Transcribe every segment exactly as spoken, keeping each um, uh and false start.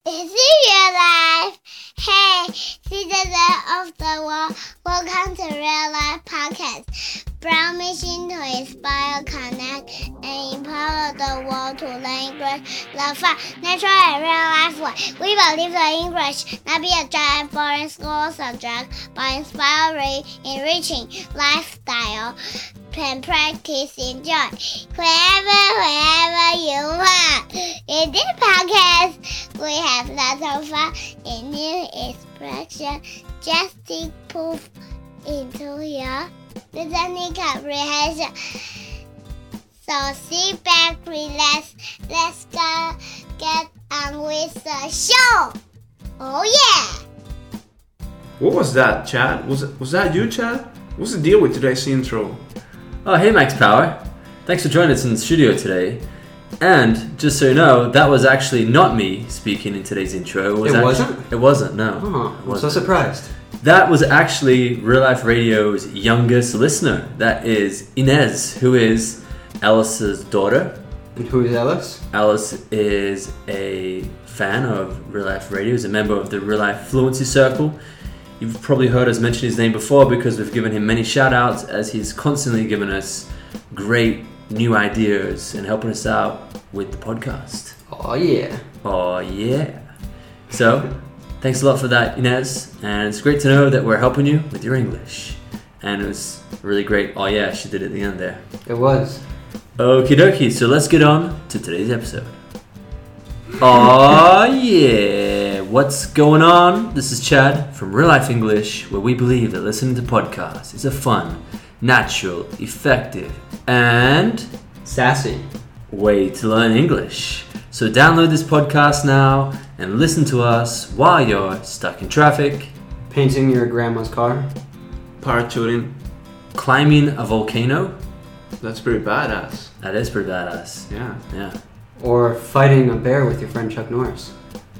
Is it real life? Hey, citizens of the world, welcome to Real Life Podcast. Brown mission to inspire, connect, and empower the world to learn English the fun, natural, and real life way. We believe that English not be a giant boring school subject, but inspiring, enriching lifestyle. Can practice, enjoy wherever, wherever you want. In this podcast, we have lots of fun and new expression just to prove into your listening comprehension. So sit back, relax, let's go get on with the show. Oh yeah! What was that, Chad? Was was that you, Chad? What's the deal with today's intro? Oh, hey Max Power. Thanks for joining us in the studio today. And just so you know, that was actually not me speaking in today's intro. It, was it actually, wasn't? It wasn't, no. Oh, I'm wasn't. so surprised. That was actually Real Life Radio's youngest listener. That is Inez, who is Alice's daughter. And who is Alice? Alice is a fan of Real Life Radio, is a member of the Real Life Fluency Circle. You've probably heard us mention his name before because we've given him many shout outs as he's constantly given us great new ideas and helping us out with the podcast. Oh yeah. Oh yeah. So, thanks a lot for that, Inez. And it's great to know that we're helping you with your English. And it was really great. Oh yeah, she did it at the end there. It was. Okie dokie, so let's get on to today's episode. Oh yeah, what's going on? This is Chad from Real Life English, where we believe that listening to podcasts is a fun, natural, effective, and sassy way to learn English. So download this podcast now and listen to us while you're stuck in traffic, painting your grandma's car, parachuting, climbing a volcano. That's pretty badass. That is pretty badass. Yeah. Yeah. or fighting a bear with your friend Chuck Norris.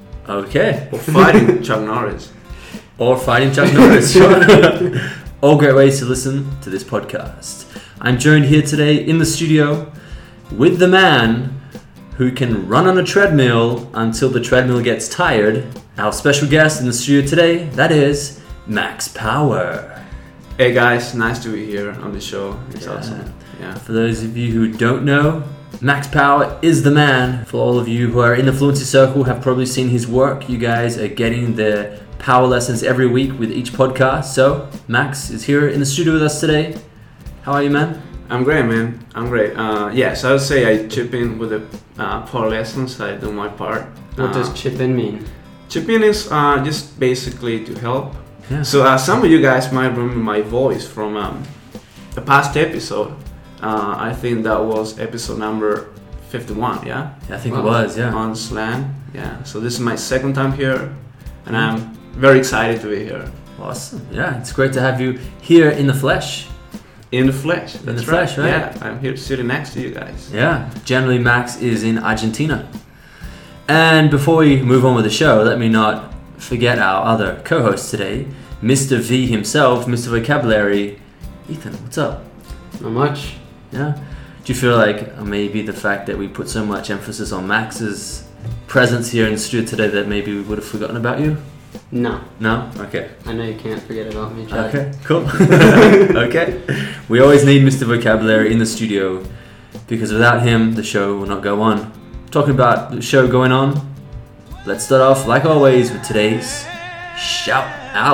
Okay. Or fighting Chuck Norris. Or fighting Chuck Norris. Sure. All great ways to listen to this podcast. I'm joined here today in the studio with the man who can run on a treadmill until the treadmill gets tired. Our special guest in the studio today, that is Max Power. Hey guys, nice to be here on the show. It's Yeah. awesome. Yeah. For those of you who don't know, Max Power is the man. For all of you who are in the Fluency Circle have probably seen his work. You guys are getting the power lessons every week with each podcast. So, Max is here in the studio with us today. How are you, man? I'm great, man. I'm great. Uh, yes, I would say I chip in with the uh, power lessons. I do my part. What uh, does chip in mean? Chip in is uh, just basically to help. Yeah. So uh, some of you guys might remember my voice from um, the past episode. Uh, I think that was episode number fifty-one, yeah? I think Wow. it was, yeah. On Slan, yeah. So this is my second time here, and I'm very excited to be here. Awesome. Yeah, it's great to have you here in the flesh. In the flesh, that's the right. flesh, right? Yeah, I'm here sitting next to you guys. Yeah, generally Max is in Argentina. And before we move on with the show, let me not forget our other co-host today, Mister V himself, Mister Vocabulary. Ethan, what's up? Not much. Yeah? Do you feel like maybe the fact that we put so much emphasis on Max's presence here in the studio today that maybe we would have forgotten about you? No. No? Okay. I know you can't forget about me, Chad. Okay, cool. Okay. We always need Mister Vocabulary in the studio because without him, the show will not go on. Talking about the show going on, let's start off, like always, with today's shout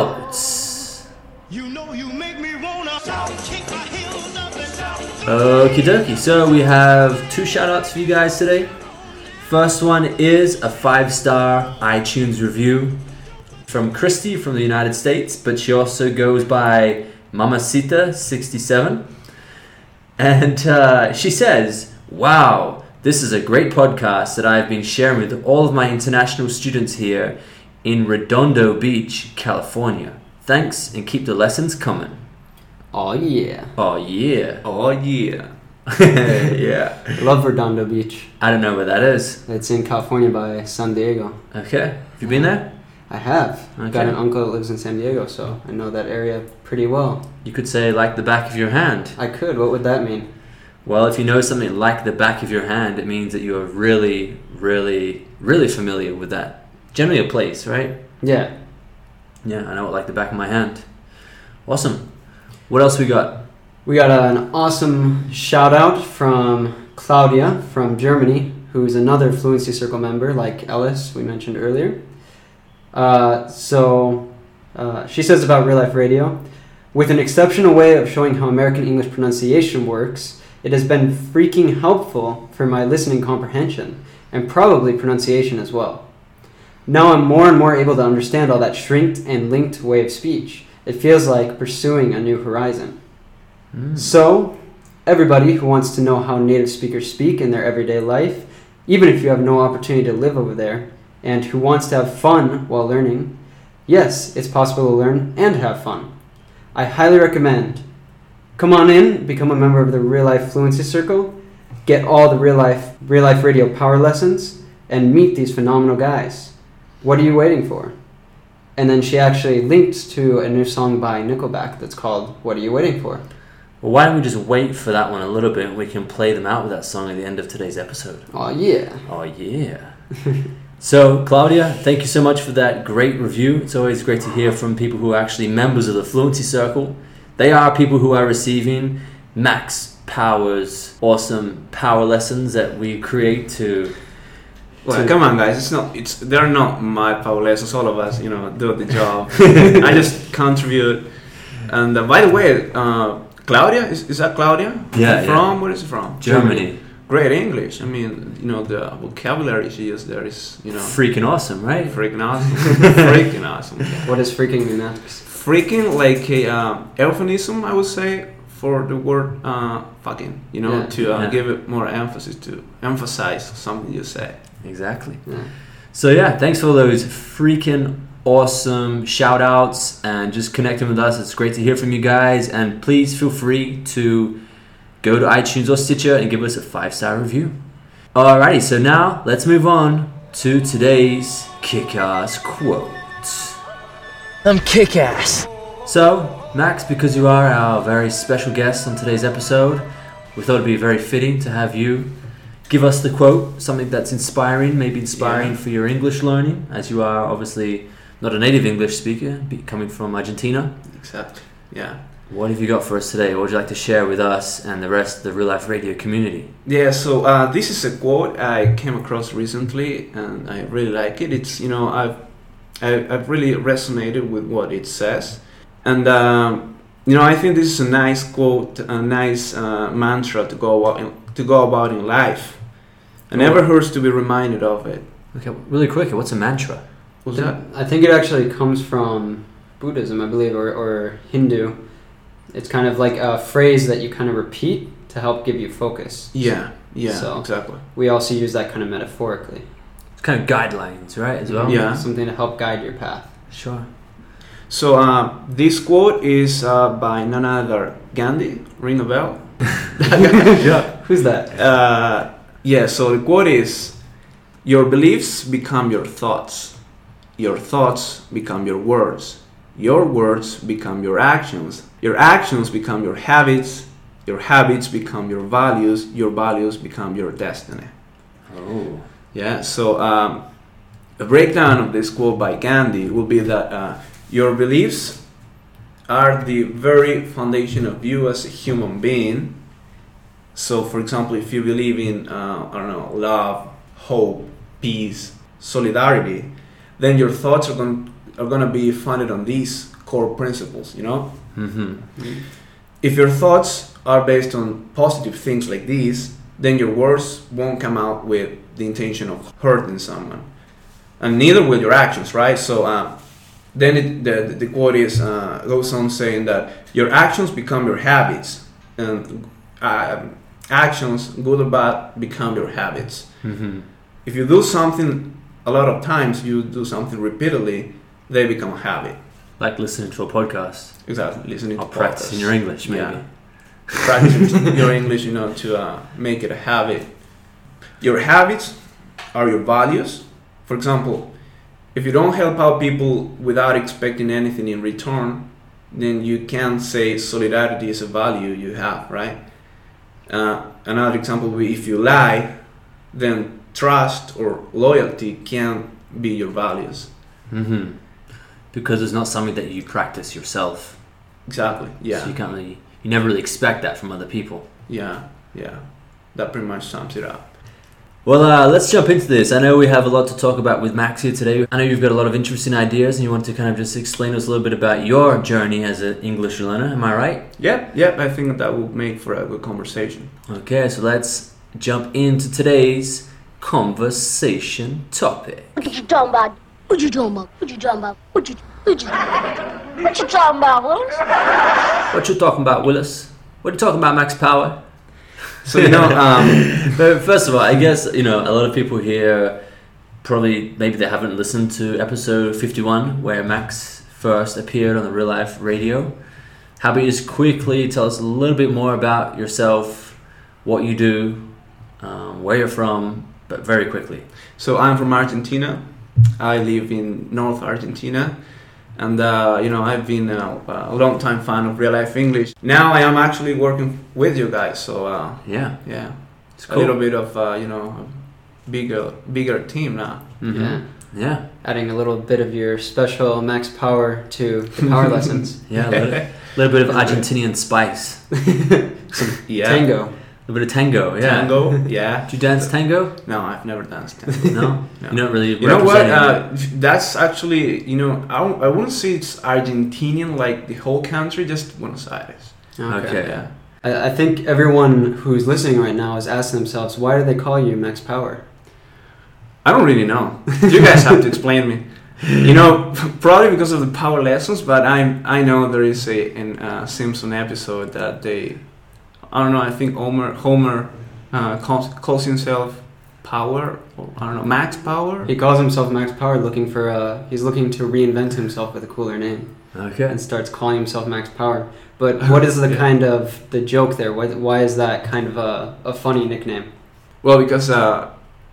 outs. You know you make me wanna kick my heels up and down. Okie dokie. So we have two shout outs for you guys today. First one is a five star iTunes review from Christy from the United States, but she also goes by Mamacita sixty-seven. And uh, she says, wow, this is a great podcast that I've been sharing with all of my international students here in Redondo Beach, California. Thanks, and keep the lessons coming. Oh yeah. Oh, yeah. Oh yeah. Yeah. Love Redondo Beach. I don't know where that is. It's in California by San Diego. Okay. Have you been there? I have. Okay. Got an uncle that lives in San Diego, so I know that area pretty well. You could say like the back of your hand. I could. What would that mean? Well, if you know something like the back of your hand, it means that you are really, really, really familiar with that generally a place, right? Yeah. Yeah, I know it like the back of my hand. Awesome. What else we got? We got an awesome shout out from Claudia from Germany, who's another Fluency Circle member like Ellis we mentioned earlier. Uh, so uh, she says about Real Life Radio, with an exceptional way of showing how American English pronunciation works, it has been freaking helpful for my listening comprehension and probably pronunciation as well. Now I'm more and more able to understand all that shrinked and linked way of speech. It feels like pursuing a new horizon. Mm. So, everybody who wants to know how native speakers speak in their everyday life, even if you have no opportunity to live over there, and who wants to have fun while learning, yes, it's possible to learn and have fun. I highly recommend. Come on in, become a member of the Real Life Fluency Circle, get all the Real Life Real Life Radio power lessons, and meet these phenomenal guys. What are you waiting for? And then she actually linked to a new song by Nickelback that's called What Are You Waiting For? Well, why don't we just wait for that one a little bit and we can play them out with that song at the end of today's episode. Oh, yeah. Oh, yeah. So, Claudia, thank you so much for that great review. It's always great to hear from people who are actually members of the Fluency Circle. They are people who are receiving Max Power's awesome power lessons that we create to... Well, to come on, guys! It's not. It's they're not my power lessons. All of us, you know, do the job. I just contribute. And uh, by the way, uh, Claudia is, is that Claudia? Yeah, From yeah. where is it from? Germany. Great English. I mean, you know, the vocabulary she used there is, you know, Freaking awesome, right? freaking awesome. Freaking awesome. What does freaking mean, Max? Freaking like a uh, euphemism, I would say, for the word uh, fucking. You know, Yeah. to uh, Yeah. give it more emphasis, to emphasize something you say. Exactly. Yeah. So yeah, thanks for those freaking awesome shout outs and just connecting with us. It's great to hear from you guys, and please feel free to go to iTunes or Stitcher and give us a five star review. Alrighty, so now let's move on to today's kick-ass quote. I'm kick-ass. So, Max, because you are our very special guest on today's episode, we thought it'd be very fitting to have you give us the quote, something that's inspiring, maybe inspiring Yeah. for your English learning, as you are obviously not a native English speaker, be- coming from Argentina. Exactly. Yeah. What have you got for us today? What would you like to share with us and the rest of the Real Life Radio community? Yeah, so uh, this is a quote I came across recently, and I really like it. It's, you know, I've I, I've really resonated with what it says, and um, you know, I think this is a nice quote, a nice uh, mantra to go about in, to go about in life. It never hurts to be reminded of it. Okay, really quick, what's a mantra? Was that? I think it actually comes from Buddhism, I believe, or, or Hindu. It's kind of like a phrase that you kind of repeat to help give you focus. Yeah, yeah, So- exactly. We also use that kind of metaphorically. It's kind of guidelines, right, as well? Yeah. Something to help guide your path. Sure. So uh, this quote is uh, by none other Gandhi. Ring a bell? Yeah. Who's that? Uh, yeah, so the quote is, your beliefs become your thoughts. Your thoughts become your words. Your words become your actions. Your actions become your habits. Your habits become your values. Your values become your destiny. Oh. Yeah, so um, a breakdown of this quote by Gandhi will be that uh, your beliefs are the very foundation of you as a human being. So, for example, if you believe in, uh, I don't know, love, hope, peace, solidarity, then your thoughts are going are going to be founded on these core principles, you know? Mm-hmm. If your thoughts are based on positive things like these, then your words won't come out with the intention of hurting someone. And neither will your actions, right? So, uh, then it, the, the quote is, uh, goes on saying that your actions become your habits, and uh, actions, good or bad, become your habits. Mm-hmm. If you do something a lot of times, you do something repeatedly, they become a habit. Like listening to a podcast. Exactly, listening Or to practicing podcasts. your English, maybe. Yeah. Practicing your English, you know, to uh, make it a habit. Your habits are your values. For example, if you don't help out people without expecting anything in return, then you can't say solidarity is a value you have, right? Uh, another example would be if you lie, then trust or loyalty can't be your values. Mm-hmm. Because it's not something that you practice yourself. Exactly. Yeah. So you can't really, you never really expect that from other people. Yeah. Yeah. That pretty much sums it up. Well, uh, let's jump into this. I know we have a lot to talk about with Max here today. I know you've got a lot of interesting ideas and you want to kind of just explain to us a little bit about your journey as an English learner. Am I right? Yep, yep. I think that will make for a good conversation. Okay, so let's jump into today's conversation topic. What you talking about? What you talking about? What you talking about? What you what you what you talking about, Willis? What you talking about, Willis? What are you talking about, Max Power? So, you know, um, but first of all, I guess, you know, a lot of people here probably, maybe they haven't listened to episode fifty-one where Max first appeared on the Real Life Radio. How about you just quickly tell us a little bit more about yourself, what you do, um, where you're from, but very quickly. So I'm from Argentina. I live in North Argentina. And, uh, you know, I've been a, a long time fan of Real Life English. Now I am actually working with you guys. So, uh, yeah, yeah, it's a cool. little bit of, uh, you know, a bigger, bigger team now. Mm-hmm. Yeah. Yeah. Adding a little bit of your special Max Power to the power lessons. Yeah, a little, little bit of Argentinian spice. Some Yeah. tango. A little bit of tango, yeah. Tango, yeah. Do you dance tango? No, I've never danced tango. No? No. You don't really You know what? represent Uh, that's actually, you know, I, w- I wouldn't say it's Argentinian like the whole country, just Buenos Aires. Okay. Yeah. I, I think everyone who's listening right now is asking themselves, why do they call you Max Power? I don't really know. You guys have to explain me. You know, probably because of the power lessons, but I I know there is a in uh, Simpson episode that they, I don't know, I think Homer Homer uh, calls, calls himself Power, or I don't know, Max Power. He calls himself Max Power, looking for uh he's looking to reinvent himself with a cooler name, Okay. and starts calling himself Max Power. But what is the Yeah. kind of the joke there? Why, why is that kind of a, a funny nickname? Well, because uh,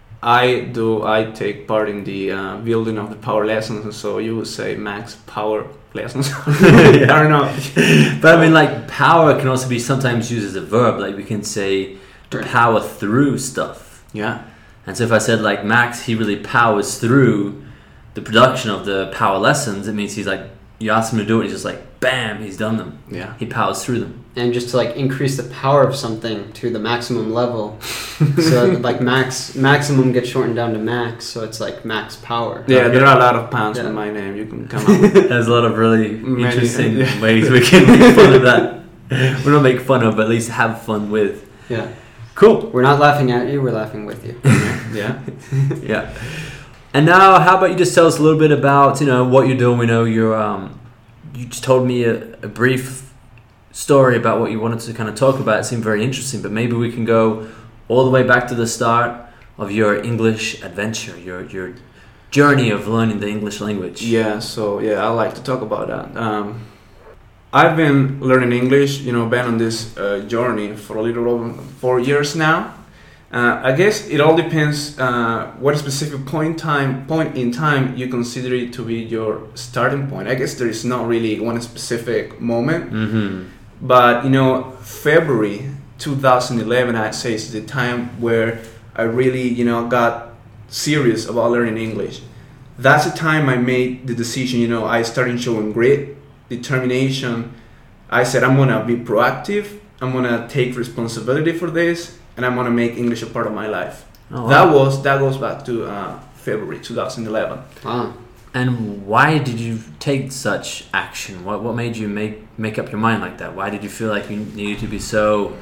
I do I take part in the uh, building of the power lessons, and so you would say Max Power lessons. I don't know. But I mean, like, power can also be sometimes used as a verb. Like, we can say to Right. power through stuff. Yeah. And so if I said, like, Max, he really powers through the production of the power lessons, it means he's like, you ask him to do it, he's just like, bam, he's done them. Yeah. He powers through them. And just to like increase the power of something to the maximum level, so like max maximum gets shortened down to max, so it's like Max Power. Yeah, there are a lot of puns Yeah. with my name. You can come up with. There's a lot of really Many- interesting yeah. ways we can make fun of that. We don't make fun of, but at least have fun with. Yeah, Cool. we're not laughing at you; we're laughing with you. Yeah. Yeah. And now, how about you just tell us a little bit about, you know, what you're doing? We know you're, um, you just told me a, a brief story about what you wanted to kind of talk about. It seemed very interesting, but maybe we can go all the way back to the start of your English adventure, your your journey of learning the English language. Yeah, so yeah, I like to talk about that. Um, I've been learning English, you know, been on this uh, journey for a little over four years now. Uh, I guess it all depends uh, what specific point time point in time you consider it to be your starting point. I guess there is not really one specific moment, Mm-hmm. but you know, February twenty eleven, I'd say, is the time where I really, you know, got serious about learning English. That's the time I made the decision. You know, I started showing grit, determination. I said, I'm gonna be proactive. I'm gonna take responsibility for this, and I'm gonna make English a part of my life. Oh, wow. That was that goes back to uh, February twenty eleven. Wow. And why did you take such action? What what made you make make up your mind like that? Why did you feel like you needed to be so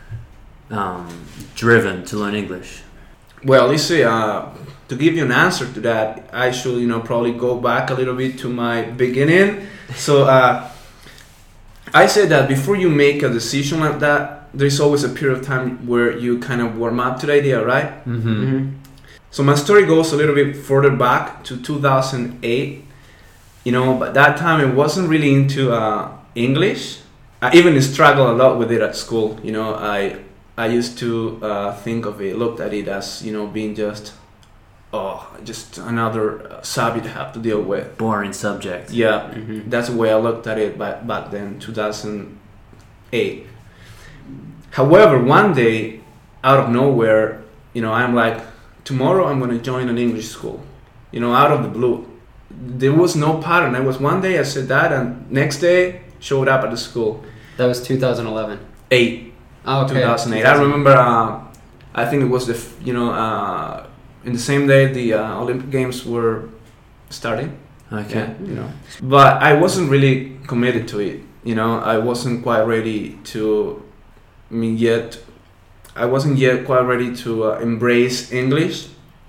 um, driven to learn English? Well, let's see. Uh, to give you an answer to that, I should, you know, probably go back a little bit to my beginning. So uh, I said that before you make a decision like that, there's always a period of time where you kind of warm up to the idea, right? Mm-hmm. Mm-hmm. So my story goes a little bit further back to two thousand eight. You know, but that time I wasn't really into uh, English. I even struggled a lot with it at school. You know, I I used to uh, think of it, looked at it as, you know, being just, oh, just another uh, subject to have to deal with. Boring subject. Yeah, Mm-hmm. that's the way I looked at it back, back then, two thousand eight. However, one day, out of nowhere, you know, I'm like, tomorrow I'm going to join an English school. you know, out of the blue. There was no pattern. It was one day I said that, and next day showed up at the school. That was two thousand eleven. Eight. Oh, okay. two thousand eight. I remember. Uh, I think it was the f- you know uh, in the same day the uh, Olympic Games were starting. Okay. Yeah, you know. But I wasn't really committed to it. You know, I wasn't quite ready to. I mean, yet I wasn't yet quite ready to uh, embrace English,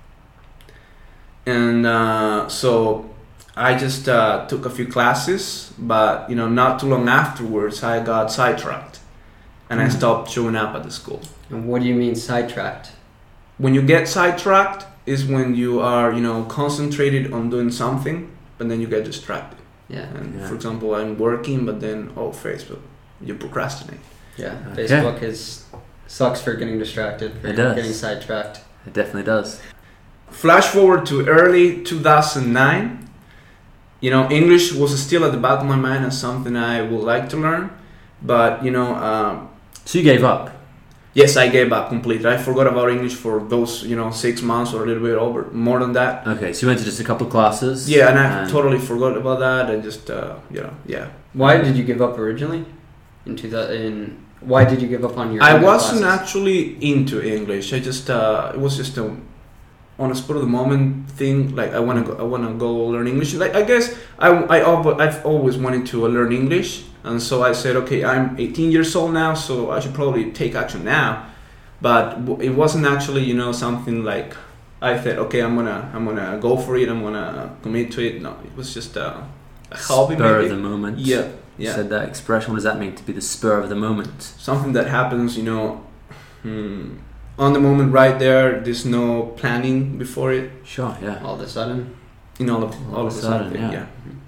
and uh, so I just uh, took a few classes. But you know, not too long afterwards, I got sidetracked, and I stopped showing up at the school. And what do you mean sidetracked? When you get sidetracked is when you are, you know, concentrated on doing something, but then you get distracted. Yeah. And Yeah. for example, I'm working, but then oh, Facebook, you procrastinate. Yeah. Okay. Facebook is sucks for getting distracted, for It does. getting sidetracked. It definitely does. Flash forward to early two thousand nine. You know, English was still at the back of my mind as something I would like to learn, but you know, um, So you gave up. yes, I gave up completely. I forgot about English for those, you know, six months or a little bit over, more than that. Okay, so you went to just a couple classes. Yeah, and I totally forgot about that. I just, uh, you know, yeah. Why did you give up originally? In two thousand, in why did you give up on your? I English wasn't classes? actually into English. I just, uh, it was just a, on a spur of the moment thing. Like I want to go, I want to go learn English. Like I guess I, I, al- I've always wanted to learn English, and so I said, okay, I'm eighteen years old now, so I should probably take action now. But w- it wasn't actually, you know, something like I said, okay, I'm gonna, I'm gonna go for it. I'm gonna commit to it. No, it was just uh, a hobby. Spur maybe. of the moment. Yeah, You yeah. said that expression. What does that mean? To be the spur of the moment. Something that happens, you know, hmm, on the moment right there. There's no planning before it. Sure. Yeah. All of a sudden. In all of all, All of of a a sudden, sudden, yeah. yeah.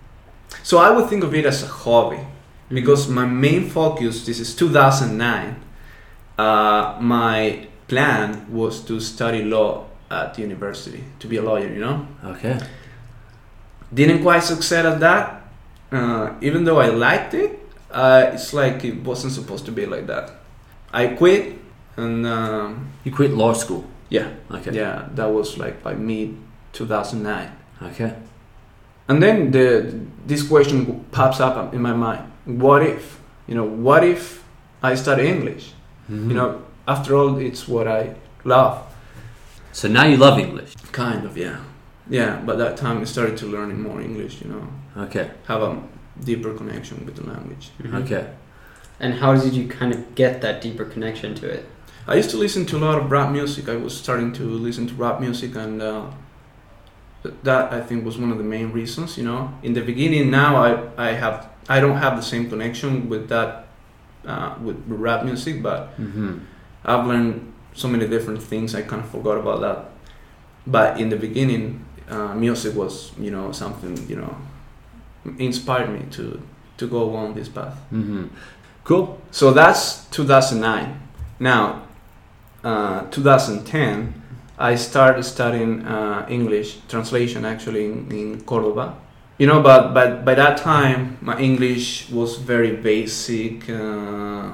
So I would think of it as a hobby because my main focus. This is two thousand nine. Uh, my plan was to study law at the university, to be a lawyer. You know, Okay. didn't quite succeed at that. Uh, even though I liked it, uh, it's like it wasn't supposed to be like that. I quit, and um, You quit law school. yeah, Okay. yeah, that was like by mid two thousand nine. Okay. And then the this question pops up in my mind: what if, you know, what if I study English? Mhm. You know, after all, it's what I love. So now you love English. Kind of, yeah, yeah. But that time I started to learn more English. You know, Okay. have a deeper connection with the language. Mhm. Okay. And how did you kind of get that deeper connection to it? I used to listen to a lot of rap music. I was starting to listen to rap music, and uh, th- that I think was one of the main reasons. You know, in the beginning, now I I have I don't have the same connection with that uh, with rap music, but Mm-hmm. I've learned so many different things. I kind of forgot about that. But in the beginning, uh, music was, you know, something, you know, inspired me to to go on this path. Mm-hmm. Cool. So that's two thousand nine. Now, uh, two thousand ten, I started studying uh, English translation actually in, in Cordoba. You know, but, but by that time, my English was very basic. Uh,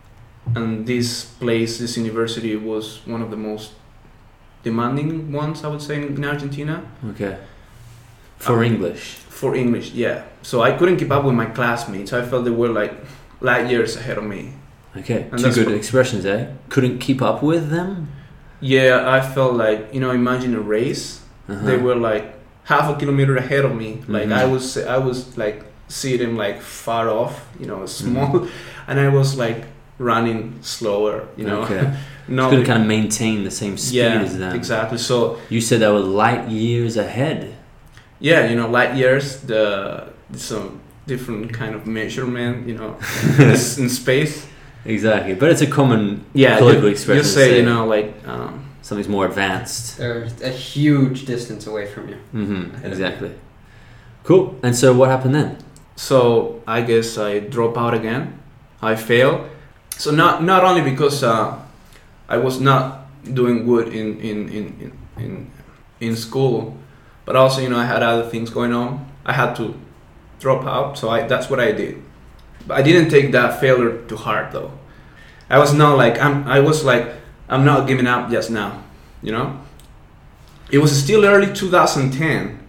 and this place, this university, was one of the most demanding ones, I would say, in Argentina. Okay. For Um, English. For English, yeah. So I couldn't keep up with my classmates. I felt they were like light years ahead of me. Okay. and Two that's good what- expressions, eh? Couldn't keep up with them. Yeah, I felt like, you know, imagine a race. Uh-huh. They were like half a kilometer ahead of me. Like Mhm. I was, I was like sitting like far off, you know, small, and I was like running slower, you know. Okay. no, Couldn't kind of maintain the same speed yeah, as them. exactly. So You said they were light years ahead. yeah, you know, light years, the some different kind of measurement, you know, in space. Exactly. But it's a common Yeah, colloquial you, expression. you to say, you know, like. Um, something's more advanced. They're a huge distance away from you. Mm-hmm. Exactly. Cool. And so what happened then? So I guess I drop out again. I fail. So not not only because uh, I was not doing good in in, in, in in in school, but also, you know, I had other things going on. I had to drop out. So I that's what I did. But I didn't take that failure to heart though. I was not like I'm. I was like I'm not giving up just now. You know. It was still early two thousand ten.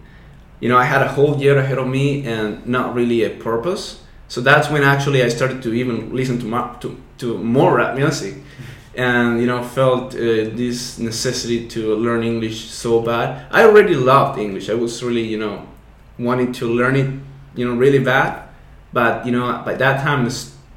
you know, I had a whole year ahead of me and not really a purpose. So that's when actually I started to even listen to more, to, to more rap music, and you know, felt uh, this necessity to learn English so bad. I already loved English. I was really, you know, wanting to learn it, you know, really bad. But you know, by that time,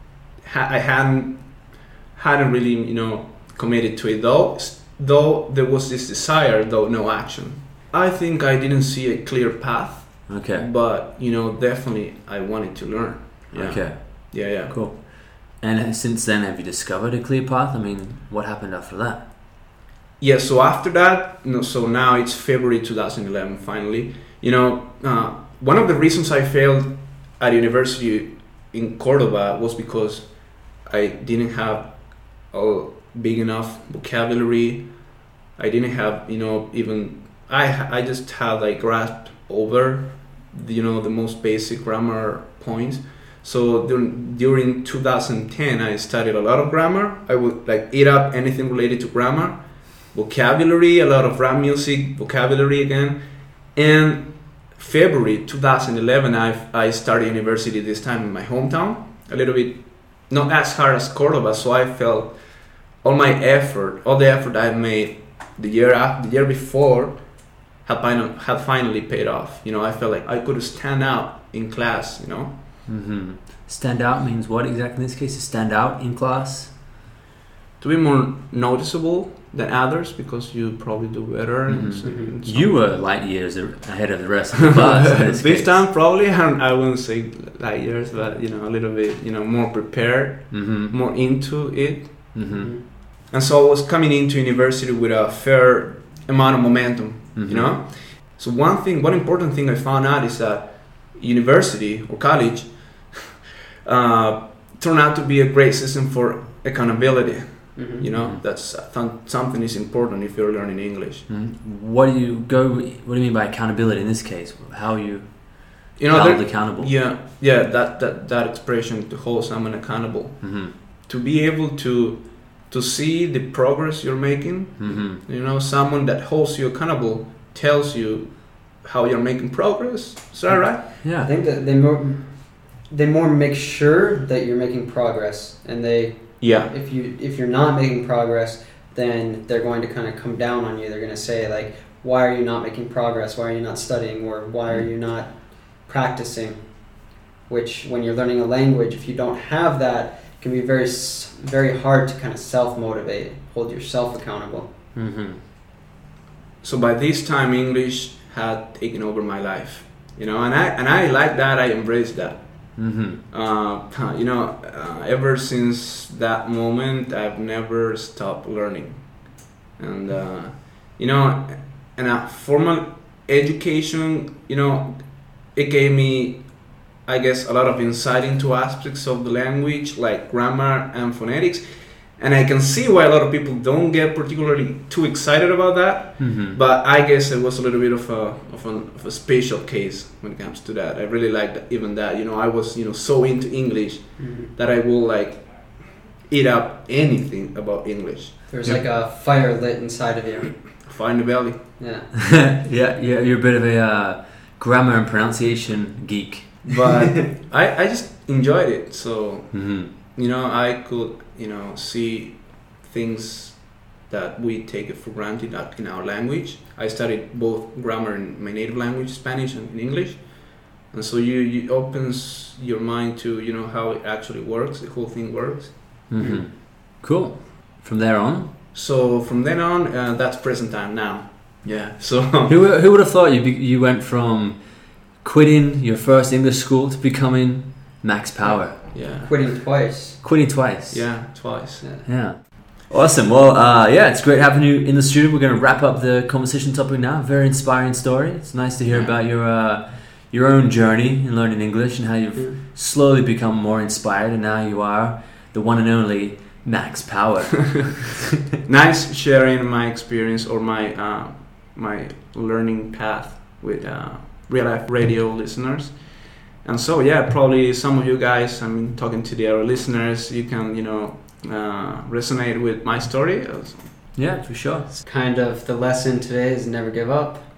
I hadn't hadn't really, you know, committed to it. Though, though there was this desire, though no action. I think I didn't see a clear path. Okay. But you know, definitely I wanted to learn. Yeah. Okay. Yeah, yeah. Cool. And since then, have you discovered a clear path? I mean, what happened after that? Yeah, so after that, you know, so now it's February two thousand eleven, finally. You know, uh, one of the reasons I failed at university in Cordoba was because I didn't have a big enough vocabulary. I didn't have, you know, even, I, I just had like grasped over, you know, the most basic grammar points. So during, during two thousand ten, I studied a lot of grammar. I would like eat up anything related to grammar, vocabulary, a lot of rap music, vocabulary again. And February two thousand eleven, I I started university this time in my hometown. A little bit, not as hard as Cordoba. So I felt all my effort, all the effort I made the year after, the year before, had finally had finally paid off. You know, I felt like I could stand out in class. You know. Mm-hmm. Stand out means what exactly in this case? To stand out in class? To be more noticeable than others, because you probably do better. Mm-hmm. in some- in some- You were light years ahead of the rest of the class. in this this case. time probably I wouldn't say light years, but you know, a little bit, you know, more prepared, Mm-hmm. more into it. Mm-hmm. And so I was coming into university with a fair amount of momentum, Mhm. you know. So one thing, one important thing I found out is that university or college uh, turned out to be a great system for accountability. Mhm. You know, Mhm. that's I think something is important if you're learning English. Mm-hmm. What do you go? What do you mean by accountability in this case? How are you You know, held there- accountable? yeah, yeah, that, that that expression, to hold someone accountable, Mm-hmm. to be able to to see the progress you're making. Mm-hmm. You know, someone that holds you accountable tells you how you're making progress. Is that right? I Yeah. think that they more they more make sure that you're making progress, and they Yeah. if you if you're not making progress, then they're going to kind of come down on you. They're going to say like, why are you not making progress? Why are you not studying? Or why are you not practicing? Which, when you're learning a language, if you don't have that, it can be very s- very hard to kind of self motivate, hold yourself accountable. Mm-hmm. So by this time, English had taken over my life. You know, and I and I like that. I embraced that. Mm-hmm. Uh, you know, uh, ever since that moment, I've never stopped learning. And, uh, you know, and a formal education, you know, it gave me, I guess, a lot of insight into aspects of the language, like grammar and phonetics. And I can see why a lot of people don't get particularly too excited about that. Mm-hmm. But I guess it was a little bit of a of, an, of a special case when it comes to that. I really liked even that. You know, I was, you know, so into English that I will like eat up anything about English. There's Yeah. like a fire lit inside of you. Find the belly. Yeah. yeah, yeah, you're a bit of a uh, grammar and pronunciation geek. But I, I just enjoyed it. So, Mm-hmm. you know, I could, you know, see things that we take it for granted in our language. I studied both grammar in my native language, Spanish, and in English. And so you, you opens your mind to, you know, how it actually works, the whole thing works. Mm-hmm. Cool. From there on, So from then on, uh, that's present time now. Yeah. So who who would have thought you be, you went from quitting your first English school to becoming Max Power, yeah, Quitting twice. quitting twice. yeah, twice. Yeah. Yeah. Awesome. Well, uh, yeah, it's great having you in the studio. We're going to wrap up the conversation topic now. Very inspiring story. It's nice to hear Yeah. about your uh, your own journey in learning English and how you've Mm. slowly become more inspired, and now you are the one and only Max Power. Nice sharing my experience or my uh, my learning path with uh, real life radio listeners. And so yeah, probably some of you guys, I mean, talking to the other listeners, you can, you know, uh, resonate with my story. Yeah, for sure. Kind of the lesson today is never give up.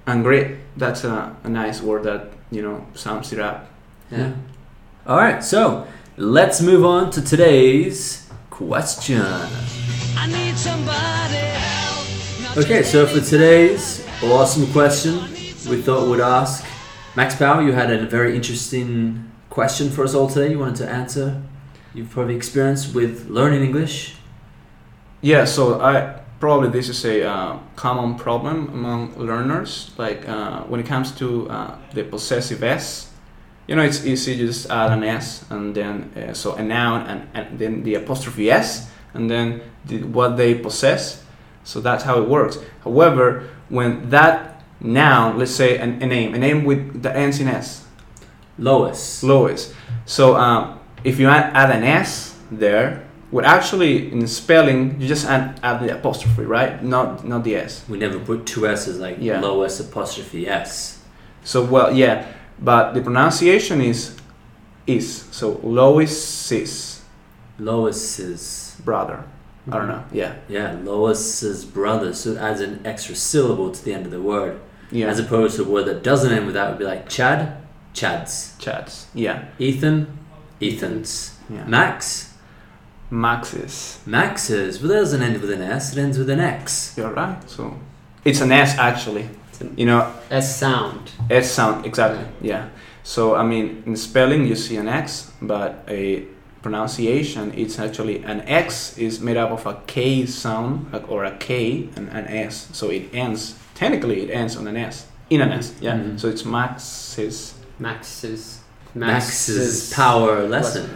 And great. That's a, a nice word that, you know, sums it up. Yeah. All right, so let's move on to today's question. I need somebody help. Okay, so for today's awesome question, we thought we'd ask Max Power. You had a very interesting question for us all today. You wanted to answer. You've probably experienced with learning English. Yeah, so I probably this is a uh, common problem among learners. Like uh, when it comes to uh, the possessive S, you know, it's easy to just add an S and then uh, so a noun and, and then the apostrophe S and then the, what they possess. So that's how it works. However, when that noun, let's say an, a name, a name with that ends in S, Lois. Lois. So um, if you add, add an S there. Well, actually, in spelling, you just add, add the apostrophe, right? Not not the S. We never put two S's like Yeah. Lois apostrophe S. So, well, yeah, but the pronunciation is is. So, Lois's Lois's. brother. I don't know. Yeah. Yeah, Lois's brother. So it adds an extra syllable to the end of the word. Yeah. As opposed to a word that doesn't end with that would be like Chad, Chad's. Chats. Yeah. Ethan, Ethan's. Yeah. Max, Max's. Max's. But that doesn't end with an S, it ends with an X. You're right. So, it's an S actually. You know, S sound. S sound, exactly. Yeah. So, I mean, in spelling, you see an X, but a pronunciation, it's actually an X is made up of a K sound like, or a K and an S. So it ends, technically it ends on an S, in an S, yeah. Mhm. So it's Max's. Max's. Max's power lesson.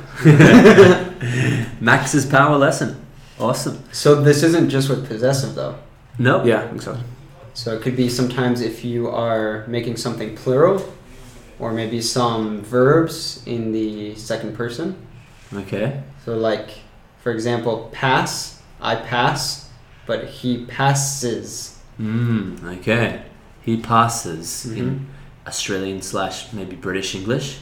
Max's power lesson. Awesome. So this isn't just with possessive though. No. Yeah, exactly. So it could be sometimes if you are making something plural, or maybe some verbs in the second person. Okay. So like, for example, pass, I pass, but he passes. Mm, okay. He passes Mhm. in Australian slash maybe British English.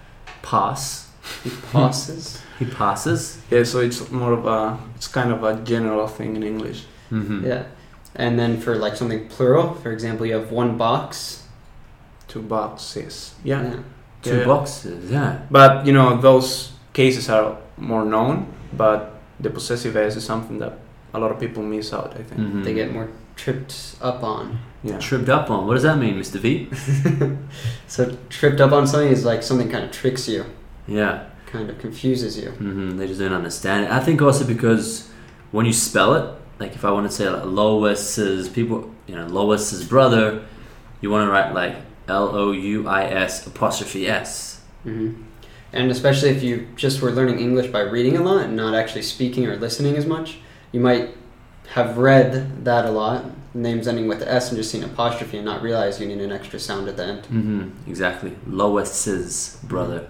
Pass. He passes. He passes. Yeah, so it's more of a, it's kind of a general thing in English. Mm-hmm. Yeah. And then for like something plural, for example, you have one box. Two boxes. Yeah. Yeah. Two Yeah. boxes. Yeah. But, you know, those cases are more known, but the possessive S is something that a lot of people miss out, I think. Mhm. They get more tripped up on. Yeah. Tripped up on. What does that mean, Mister V? So tripped up on something is like something kind of tricks you, Yeah. kind of confuses you. Mm-hmm. They just don't understand it. I think also because when you spell it, like if I want to say like Lois's people, you know, Lois's brother, you want to write like L O U I S apostrophe S. hmm And especially if you just were learning English by reading a lot and not actually speaking or listening as much, you might have read that a lot, names ending with S, and just seen apostrophe and not realize you need an extra sound at the end. Mm-hmm. Exactly. Lois's brother.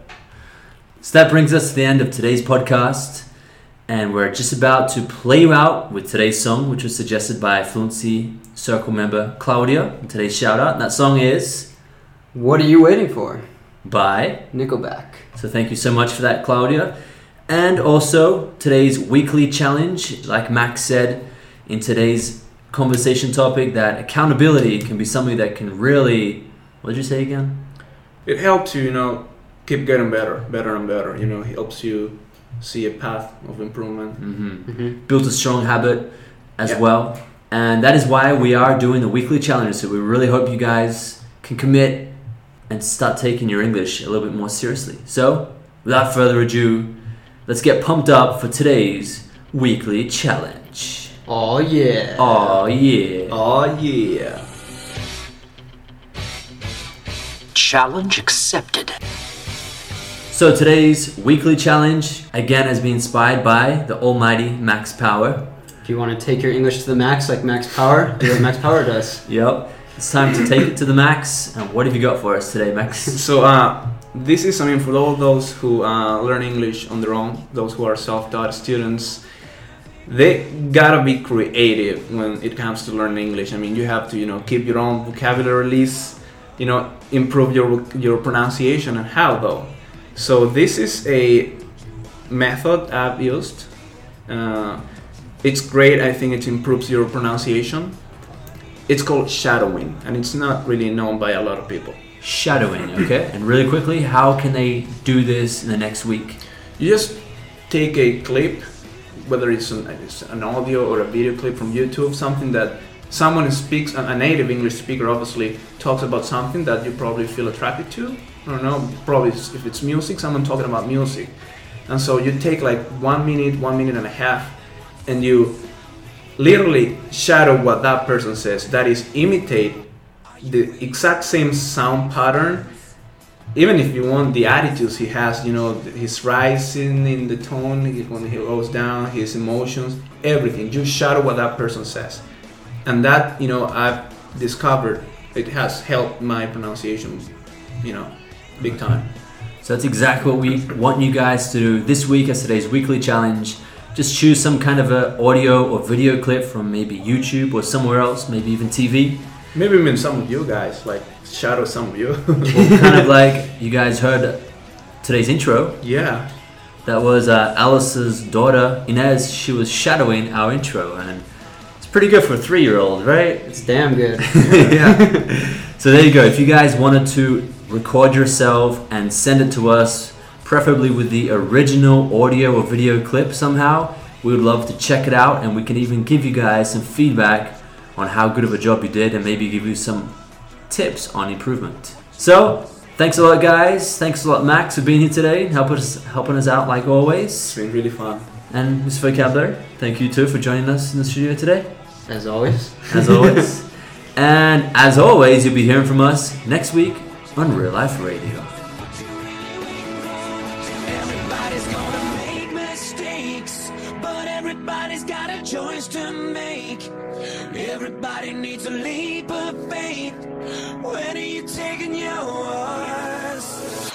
So that brings us to the end of today's podcast. And we're just about to play you out with today's song, which was suggested by Fluency Circle member Claudia. And today's shout out. And that song is What are you waiting for? by Nickelback. So thank you so much for that, Claudia. And also today's weekly challenge, like Max said in today's conversation topic, that accountability can be something that can really, what did you say again? It helps you, you know, keep getting better, better and better. You know, it helps you see a path of improvement. Mm-hmm. Mm-hmm. Build a strong habit as Yeah. well. And that is why we are doing the weekly challenge. So we really hope you guys can commit and start taking your English a little bit more seriously. So without further ado, let's get pumped up for today's weekly challenge. Oh yeah. Oh yeah. Oh, yeah. Challenge accepted. So today's weekly challenge again has been inspired by the almighty Max Power. If you want to take your English to the max like Max Power, do what Max Power does. Yep. It's time to take it to the max. And what have you got for us today, Max? So, uh, this is, I mean, for all those who uh, learn English on their own, those who are self-taught students, they gotta be creative when it comes to learning English. I mean, you have to, you know, keep your own vocabulary list, you know, improve your your pronunciation. And how though? So this is a method I've used. Uh, it's great. I think it improves your pronunciation. It's called shadowing, and it's not really known by a lot of people. Shadowing, okay. And really quickly, how can they do this in the next week? You just take a clip, whether it's an, it's an audio or a video clip from YouTube, something that someone speaks, a native English speaker obviously talks about something that you probably feel attracted to. I don't know, probably if it's music, someone talking about music. And so you take like one minute, one minute and a half, and you literally shadow what that person says. That is, imitate the exact same sound pattern, even if you want the attitudes he has, you know, his rising in the tone, when he goes down, his emotions, everything. You shadow what that person says. And that, you know, I've discovered it has helped my pronunciation, you know, big time. So that's exactly what we want you guys to do this week as today's weekly challenge. Just choose some kind of a audio or video clip from maybe YouTube or somewhere else, maybe even T V. Maybe even some of you guys, like shadow some of you. Or kind of like you guys heard today's intro. Yeah. That was uh, Alice's daughter, Inez. She was shadowing our intro, and it's pretty good for a three-year-old, right? It's damn good. Yeah. So there you go. If you guys wanted to record yourself and send it to us, preferably with the original audio or video clip somehow, we would love to check it out, and we can even give you guys some feedback on how good of a job you did and maybe give you some tips on improvement. So, thanks a lot, guys. Thanks a lot, Max, for being here today, helping us, helping us out like always. It's been really fun. And Mister Vocabulary, thank you too for joining us in the studio today. As always. As always. And as always, you'll be hearing from us next week on Real Life Radio. Everybody's gonna make mistakes, but everybody's got a choice to make. Everybody needs a leap of faith. When are you taking yours?